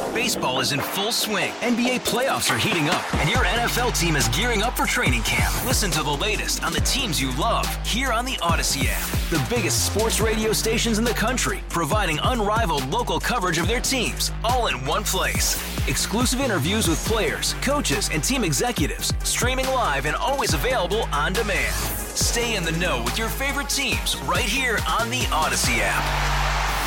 Baseball is in full swing. NBA playoffs are heating up, and your NFL team is gearing up for training camp. Listen to the latest on the teams you love here on the Odyssey app. The biggest sports radio stations in the country, providing unrivaled local coverage of their teams, all in one place. Exclusive interviews with players, coaches, and team executives, streaming live and always available on demand. Stay in the know with your favorite teams right here on the Odyssey app.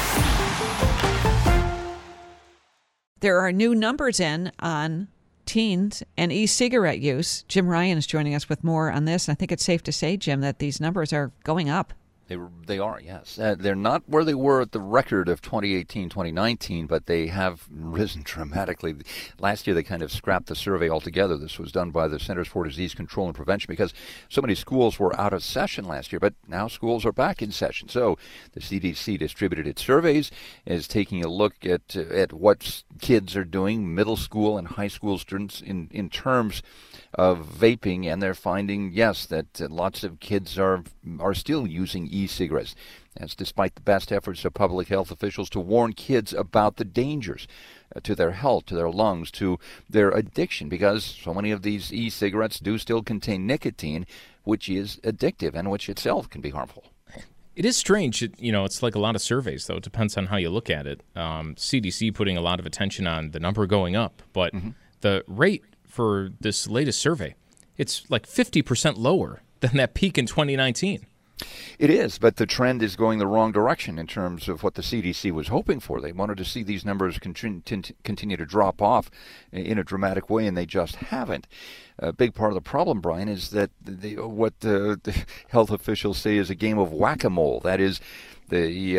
There are new numbers in on teens and e-cigarette use. Jim Ryan is joining us with more on this. I think it's safe to say, Jim, that these numbers are going up. They are, yes. They're not where they were at the record of 2018, 2019, but they have risen dramatically. Last year, they kind of scrapped the survey altogether. This was done by the Centers for Disease Control and Prevention because so many schools were out of session last year, but now schools are back in session. So the CDC distributed its surveys, is taking a look at what kids are doing, middle school and high school students, in terms of vaping, and they're finding, yes, that lots of kids are still using e-cigarettes. That's despite the best efforts of public health officials to warn kids about the dangers to their health, to their lungs, to their addiction, because so many of these e-cigarettes do still contain nicotine, which is addictive and which itself can be harmful. It is strange. It's like a lot of surveys, though. It depends on how you look at it. CDC putting a lot of attention on the number going up, but the rate for this latest survey, it's like 50% lower than that peak in 2019. It is, but the trend is going the wrong direction in terms of what the CDC was hoping for. They wanted to see these numbers continue to drop off in a dramatic way, and they just haven't. A big part of the problem, Brian, is that what the health officials say is a game of whack-a-mole. That is, the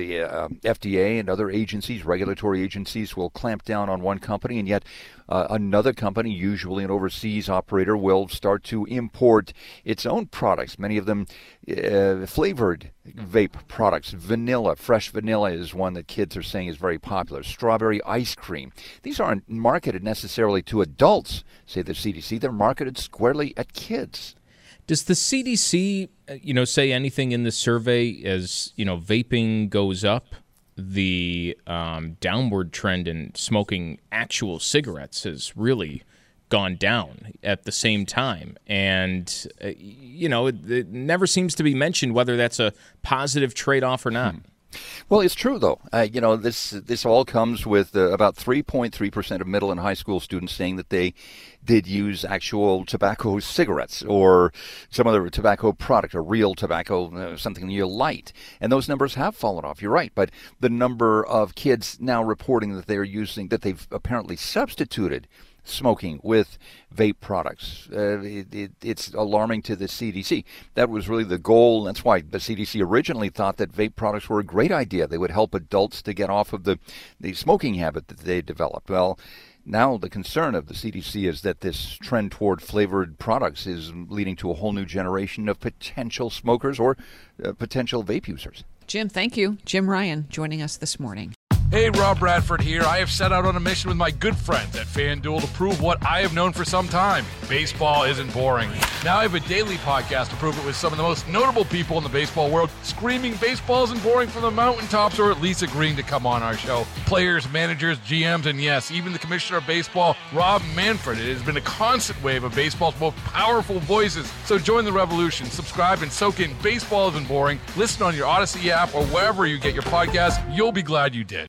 FDA and other agencies, regulatory agencies, will clamp down on one company, and yet another company, usually an overseas operator, will start to import its own products, many of them flavored vape products. Vanilla, fresh vanilla is one that kids are saying is very popular. Strawberry ice cream. These aren't marketed necessarily to adults, say the CDC. They're marketed squarely at kids. Does the CDC, say anything in the survey as, vaping goes up, the downward trend in smoking actual cigarettes has really gone down at the same time? And, it never seems to be mentioned whether that's a positive trade-off or not. Well, it's true, though. This all comes with about 3.3% of middle and high school students saying that they did use actual tobacco cigarettes or some other tobacco product, a real tobacco, something you light. And those numbers have fallen off. You're right. But the number of kids now reporting that they've apparently substituted smoking with vape products, it's alarming to the CDC. That was really the goal. That's why the CDC originally thought that vape products were a great idea. They would help adults to get off of the smoking habit that they developed. Well, now the concern of the CDC is that this trend toward flavored products is leading to a whole new generation of potential smokers or potential vape users. Jim, thank you. Jim Ryan joining us this morning. Hey, Rob Bradford here. I have set out on a mission with my good friends at FanDuel to prove what I have known for some time. Baseball isn't boring. Now I have a daily podcast to prove it with some of the most notable people in the baseball world, screaming baseball isn't boring from the mountaintops, or at least agreeing to come on our show. Players, managers, GMs, and yes, even the commissioner of baseball, Rob Manfred. It has been a constant wave of baseball's most powerful voices. So join the revolution. Subscribe and soak in Baseball Isn't Boring. Listen on your Odyssey app or wherever you get your podcasts. You'll be glad you did.